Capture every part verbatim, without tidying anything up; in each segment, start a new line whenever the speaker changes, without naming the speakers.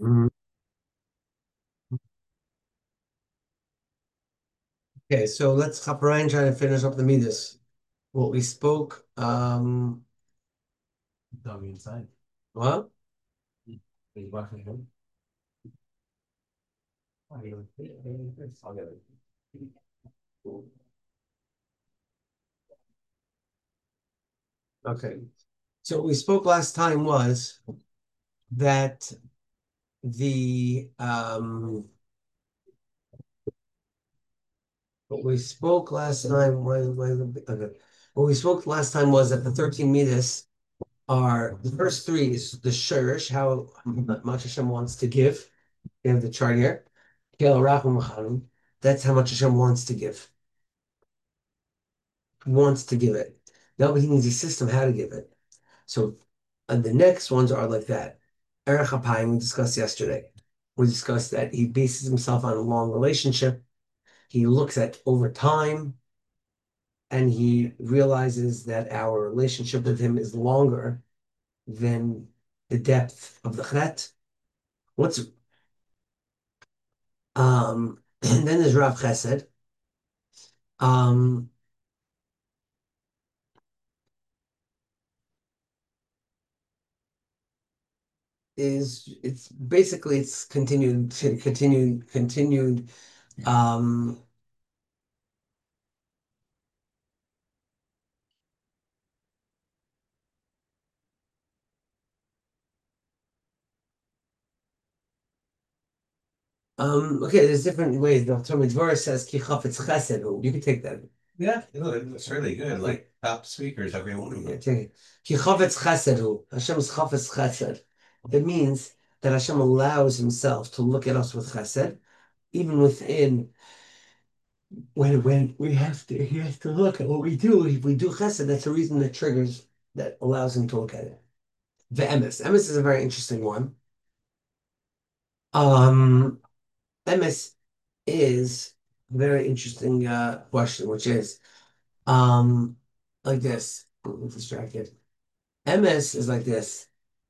Mhm. Okay, so let's hop around and try to finish up the midas. What we spoke, um, Doggy inside. What? Are you watching him? I'll get it. I'll get it. Okay. So what we spoke last time was that the um what we spoke last time was, was okay. What we spoke last time was that the thirteen midas are the first three is the shirish, how much Hashem wants to give. We have the chart here. Kel Rachum Chaim. That's how much Hashem wants to give. He wants to give it. Now he needs a system how to give it. So and the next ones are like that. Erech HaPayim we discussed yesterday. We discussed that he bases himself on a long relationship. He looks at over time and he realizes that our relationship with him is longer than the depth of the chet. What's um and then there's Rav Chesed. Um is it's basically it's continued continued continued um um okay, there's different ways. The Talmud Torah says ki chafetz chesed. You can take that.
Yeah, it looks really good. Like top speakers, every one of
Yeah,
them.
take it. Ki chafetz chesed. Hashem's chafetz chesed. It means that Hashem allows himself to look at us with chesed, even within when when we have to he has to look at what we do. If we do chesed, that's the reason that triggers that allows him to look at it. The emes. Emes is a very interesting one. Um, emes is a very interesting uh, question, which is um like this. I'm distracted. Emes is like this.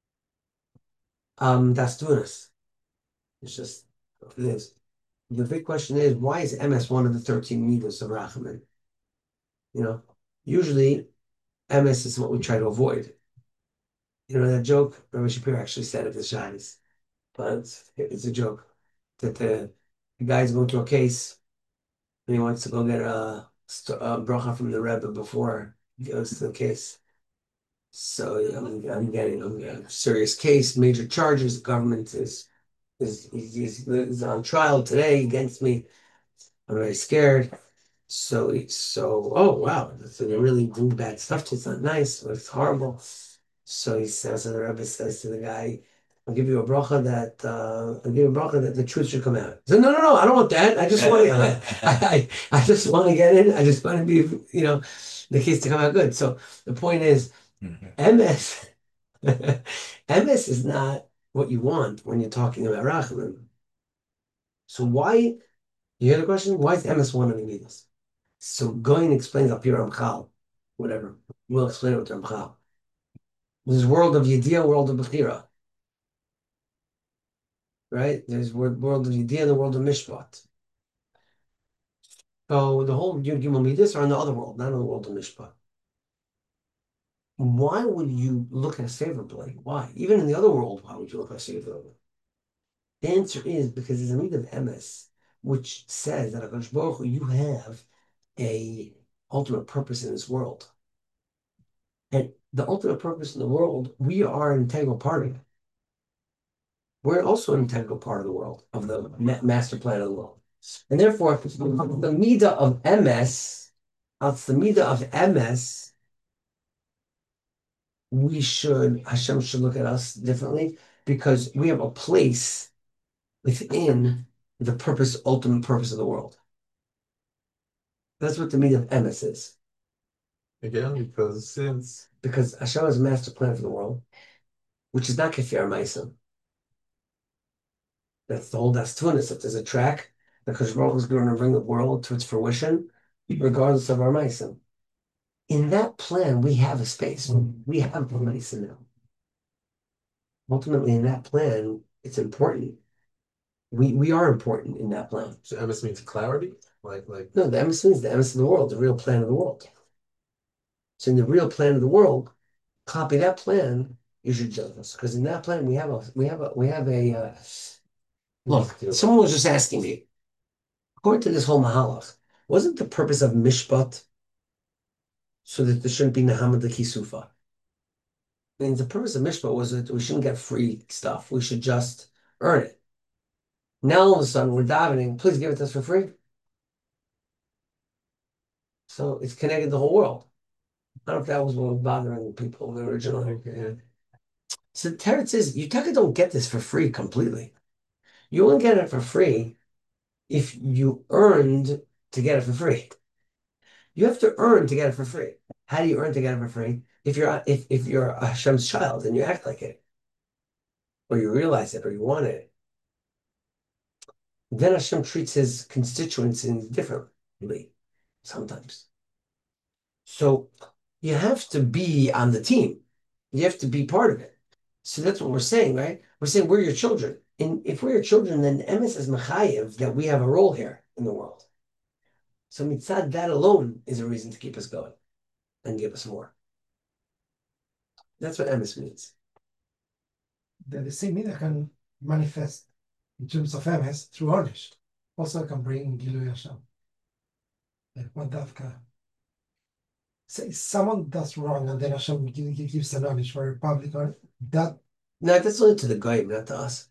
Um, that's Tunis. It's just what it is. The big question is why is Emes one of the thirteen midos of Rachamim? You know, usually Emes is what we try to avoid. You know that joke Rabbi Shapiro actually said it to Shais, but it's, it's a joke that the, the guy's going to a case and he wants to go get a, st- a bracha from the Rebbe before he goes to the case. So yeah, I'm, I'm getting I'm getting a serious case, major charges. The government is is, is is on trial today against me. I'm very scared. So so oh wow, so they really do bad stuff to you. It's not nice. It's horrible. So he says, and the Rebbe says to the guy, I'll give you a bracha that uh, I'll give you a bracha that the truth should come out. He said, no, no, no, I don't want that. I just want to, I, I, I just want to get in. I just want to be, you know, the case to come out good. So the point is, M S, M S is not what you want when you're talking about Rachamim. So why, you hear the question? Why is M S one of the midas? So Goin explains up here Ramchal, whatever. We'll explain it with Ramchal. There's world of Yediyah, world of Bechira. Right? There's world, world of Yediyah and the world of Mishpat. So the whole Yud Gimel Midas are in the other world, not in the world of Mishpat. Why would you look at us favorably? Why? Even in the other world, why would you look at us favorably? The answer is because there's a need of M S, which says that HaKadosh Baruch Hu, you have a ultimate purpose in this world. And the ultimate purpose in the world, we are an integral part of it. We're also an integral part of the world, of the ma- master plan of the world. And therefore, the Midah of M S, it's the Midah of M S, we should, Hashem should look at us differently because we have a place within the purpose, ultimate purpose of the world. That's what the Midah of M S is. Again, because since because Hashem has a master plan for the world, which is not Kefir Ma'asim. That's the whole that's Tunis. If there's a track, because Baruch is going to bring the world to its fruition, regardless of our Ma'asim. In that plan, we have a space. We have a Ma'asim now. Ultimately, in that plan, It's important. We we are important in that plan.
So emes means clarity, like like
No, the emes means the emes of the world, the real plan of the world. So in the real plan of the world, copy that plan. You should judge us because in that plan we have a we have a we have a uh, look. Someone was just asking me, according to this whole mahalach, wasn't the purpose of mishpat so that there shouldn't be Nahamad the Kisufa? I mean, the purpose of mishpat was that we shouldn't get free stuff. We should just earn it. Now all of a sudden we're davening, please give it to us for free. So it's connected the whole world. I don't know if that was what was bothering people originally.
yeah.
So the teretz is you taka don't get this for free completely. You only get it for free if you earned to get it for free. You have to earn to get it for free. How do you earn to get it for free? If you're if if you're a Hashem's child and you act like it, or you realize it, or you want it, then Hashem treats his constituents differently sometimes. So you have to be on the team. You have to be part of it. So that's what we're saying, right? We're saying we're your children. And if we're your children, then emes is mechayev that we have a role here in the world. So mitzad, that alone is a reason to keep us going and give us more. That's what emes means.
The, the same midah can manifest in terms of emes through Onish. Also can bring Gilui Hashem. Like what Davka. Say someone does wrong and then Hashem gives an Onish for a public or that.
No, that's only to the goyim, not to us.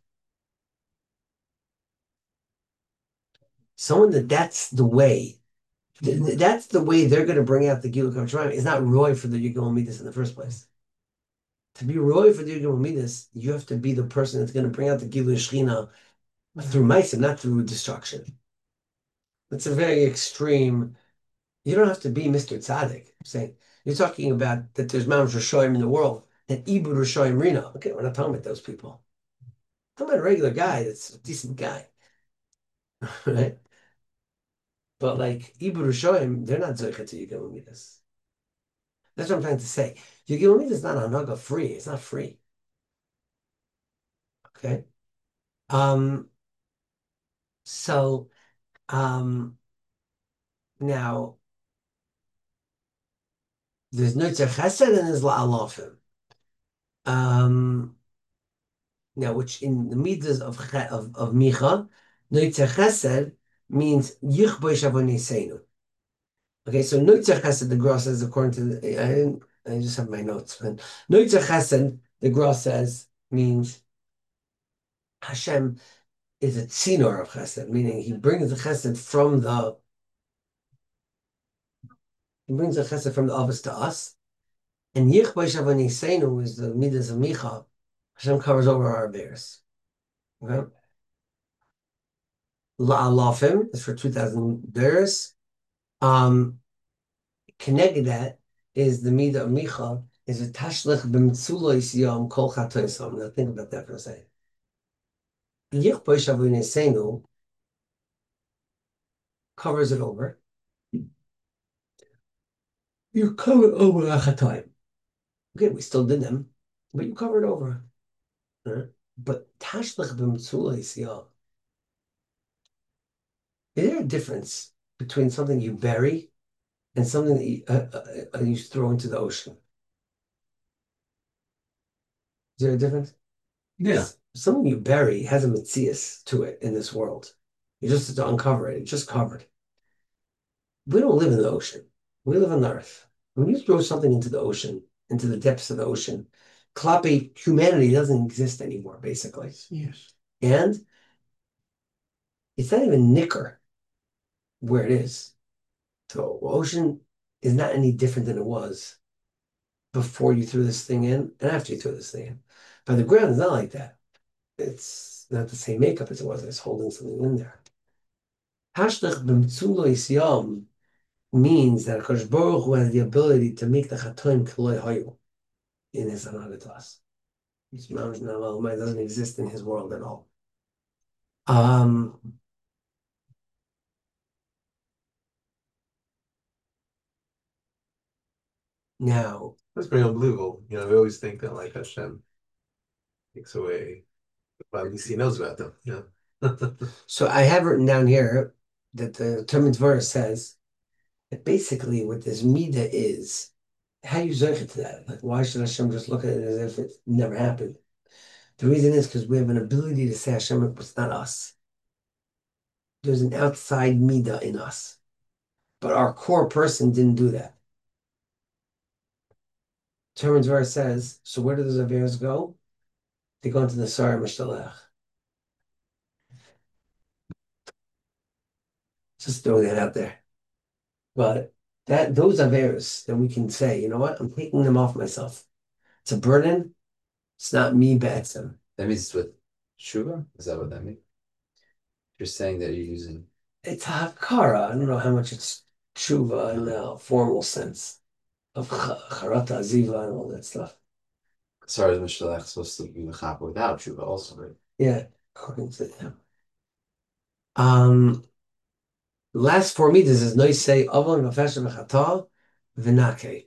Someone that that's the way, th- that's the way they're going to bring out the Gilui Kavod. It's not Roy for the Yigdal Midas in the first place. To be Roy for the Yigdal Midas, you have to be the person that's going to bring out the Gilui Shechina through Meisim, not through destruction. That's a very extreme. You don't have to be Mister Tzaddik. I'm saying you're talking about that there's Mount Rishoyim in the world, and Ibud Rishoyim Rina. Okay, we're not talking about those people. I'm talking about a regular guy that's a decent guy. Right? But like Ibud Rishoyim, they're not Zoichet to Yigdal Midas. That's what I'm trying to say. Yigdal Midas is not Hanaga free. It's not free. Okay. Um. So, um. Now, there's Nitzer Chesed and there's La'alofim. Um. Now, which in the midas of of of Micha, Nitzer Chesed means Yichboy Shavonisenu. Okay, so Nitzer Chesed, the Gra says, according to the, I didn't, I just have my notes. But Nitzer Chesed, the Gra says, means Hashem is a tzinor of Chesed, meaning he brings the Chesed from the he brings the Chesed from the office to us. And Yichboy Shavonisenu is the midas of Micha. Hashem covers over our bears. Okay. La'alofim is for two thousand bears. Um, connected that is the Midah of Micha is a Tashlich b'mitzulos yom kol chatoisam. Now think about that for a second. Yichboy Shavunesenu covers it over. You cover over a chatoim. Okay, we still did them, but you covered over. Right? But Tashlich b'mitzulos yom. Is there a difference between something you bury and something that you, uh, uh, uh, you throw into the ocean? Is there a difference?
Yeah.
Something you bury has a mitzias to it in this world. You just have to uncover it. It's just covered. We don't live in the ocean. We live on the earth. When you throw something into the ocean, into the depths of the ocean, klapi, humanity doesn't exist anymore, basically.
Yes.
And it's not even nicker where it is. So ocean is not any different than it was before you threw this thing in and after you threw this thing in. But the ground is not like that. It's not the same makeup as it was. It's holding something in there. Hashlech b'mitzulos yom means that Hakadosh Baruch Hu has the ability to make the chatoim kiloi hayu in his anagatas. His mamash nalal doesn't exist in his world at all. Um. Now
That's very unbelievable. You know, we always think that like Hashem takes away Well, at least he knows about them. Yeah.
So I have written down here that the Talmud Torah says that basically what this midah is, how you zeich to that? Like, why should Hashem just look at it as if it never happened? The reason is because we have an ability to say Hashem, it's not us. There's an outside midah in us, but our core person didn't do that. Talmud Torah says, so where do those averos go? They go into the Sarah Mishtalech. Just throwing that out there. But that those averos that we can say, you know what? I'm taking them off myself. It's a burden. It's not me, Batson.
That means it's with Shuva? Is that what that means? You're saying that you're using.
It's hakara. I don't know how much it's tshuva in the formal sense of charata aziva and all that stuff.
Sorry, Mishalech supposed to be Mechapa without Shuva also, right?
Yeah, according to him. Um, last four meters is noise say avon v'fesha v'chata v'nake.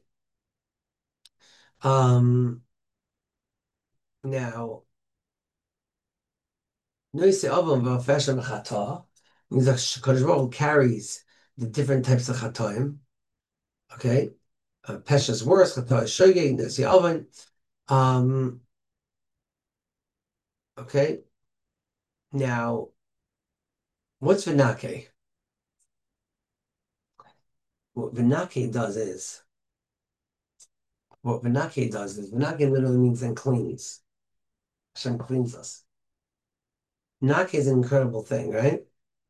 Um, now, noise say avon v'fesha v'chata means that Kadosh Baruch Hu carries the different types of chatoim. Okay, uh, pesha is worse. Chata is shogeg. Noise say avon. Um. Okay. Now, what's v'nake? What v'nake does is, what v'nake does is, v'nake literally means then cleans. Hashem cleans us. Nake is an incredible thing, right?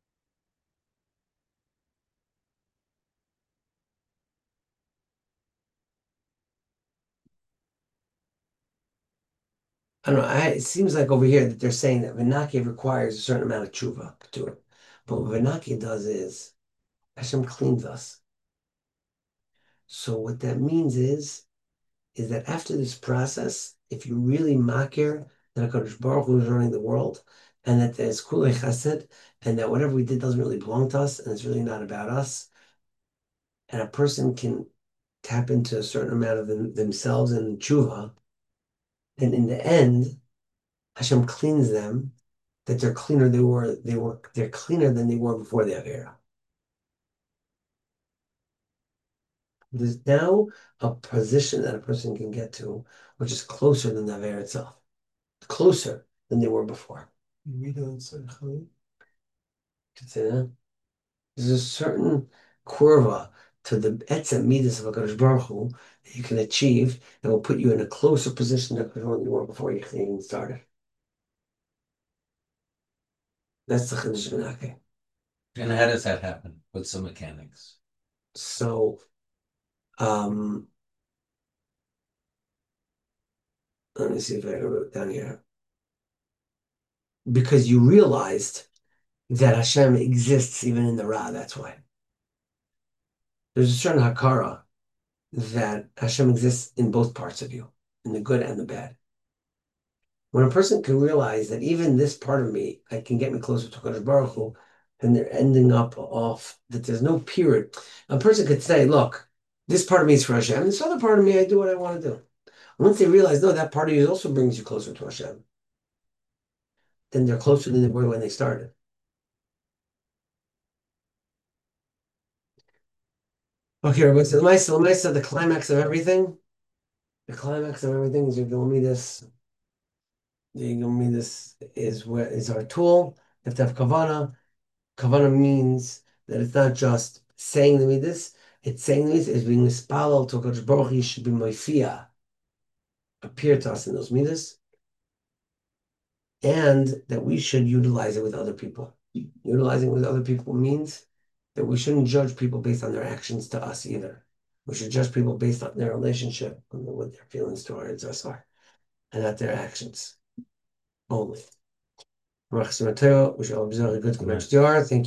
I don't know. I, it seems like over here that they're saying that v'nake requires a certain amount of tshuva to it. But what v'nake does is, Hashem cleans us. So what that means is, is that after this process, if you really makir that HaKadosh Baruch Hu is running the world, and that there's kulei chesed, and that whatever we did doesn't really belong to us, and it's really not about us, and a person can tap into a certain amount of them, themselves and tshuva, then in the end, Hashem cleans them, that they're cleaner they were, they were they're cleaner than they were before the Avera. There's now a position that a person can get to, which is closer than the Avera itself. Closer than they were before.
We don't say Chalil.
Could say that. There's a certain curva to the etzem midas of HaKadosh Baruch Hu that you can achieve that will put you in a closer position than you were before you even started. That's the Chiddush V'nake.
And how does that happen? What's the mechanics?
So, um, let me see if I wrote it down here. Because you realized that Hashem exists even in the Ra, that's why. There's a certain hakara that Hashem exists in both parts of you, in the good and the bad. When a person can realize that even this part of me, I can get me closer to Kadosh Baruch Hu, and they're ending up off, that there's no period. A person could say, look, this part of me is for Hashem, this other part of me, I do what I want to do. Once they realize, no, that part of you also brings you closer to Hashem, then they're closer than they were when they started. Okay, everybody, so Lamaisa, the climax of everything, the climax of everything is you're going to me this, you're going to me this is where is our tool. You have to have kavana. Kavana means that it's not just saying the midas, it's saying the midas, it's being mispalal to Kadosh Baruch Hu should be moifia, appear to us in those midas, and that we should utilize it with other people. Utilizing it with other people means that we shouldn't judge people based on their actions to us either. We should judge people based on their relationship and what their feelings towards us are, and not their actions only. We shall observe a good next year. Thank you.